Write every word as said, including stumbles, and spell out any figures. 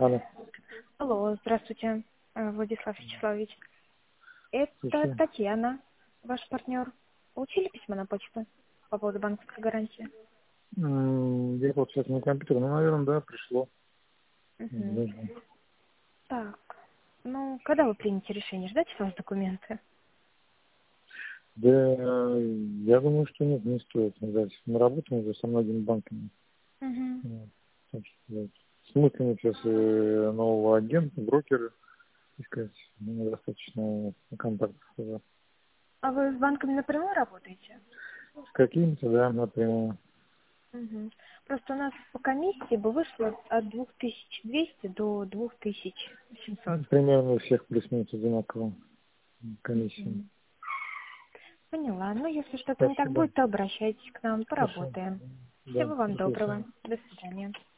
Алло, Алло, здравствуйте, э, Владислав Вячеславович. Это слушаю. Татьяна, ваш партнер. Получили письмо на почту по поводу банковской гарантии? М, Я вот сейчас на компьютер, ну, наверное, да, пришло. Мгм. Даже. Так, ну, когда вы примете решение? Ждать вас документы? Да, э, я думаю, что нет, не стоит ждать. Мы работаем уже со многими банками. Мгм. Вот. Так что, да, смысленно сейчас э, нового агента, брокера искать. У меня достаточно контактов уже. А вы с банками напрямую работаете? С какими-то, да, напрямую. Мгм. Просто у нас по комиссии бы вышло от две тысячи двести до две тысячи семьсот. Примерно у всех плюс-минус одинаково комиссия. Мгм. Поняла. Ну, если что-то не так Спасибо. будет, то обращайтесь к нам, Хорошо. поработаем. Да, Всего вам до свидания. доброго. До свидания.